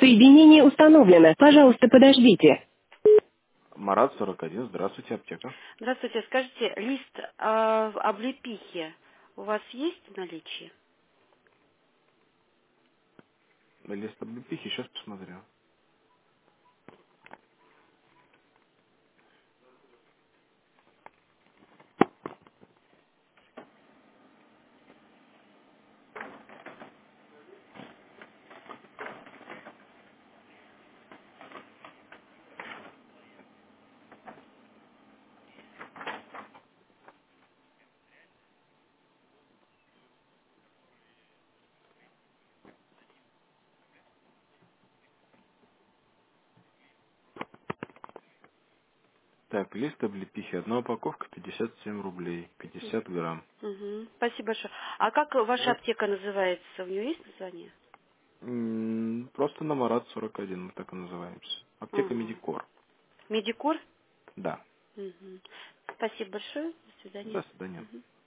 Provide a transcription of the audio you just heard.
Соединение установлено. Пожалуйста, подождите. Марат 41, здравствуйте, аптека. Здравствуйте, скажите, лист облепихи у вас есть в наличии? Лист облепихи, сейчас посмотрю. Так, лист облепихи, одна упаковка 57 рублей, 50 грамм. Угу. Спасибо большое. А как ваша Вот. аптека называется? У нее есть название? Просто на Марат 41, мы так и называемся. Аптека Угу. Медикор. Медикор? Да. Угу. Спасибо большое. До свидания. До свидания. Мгм.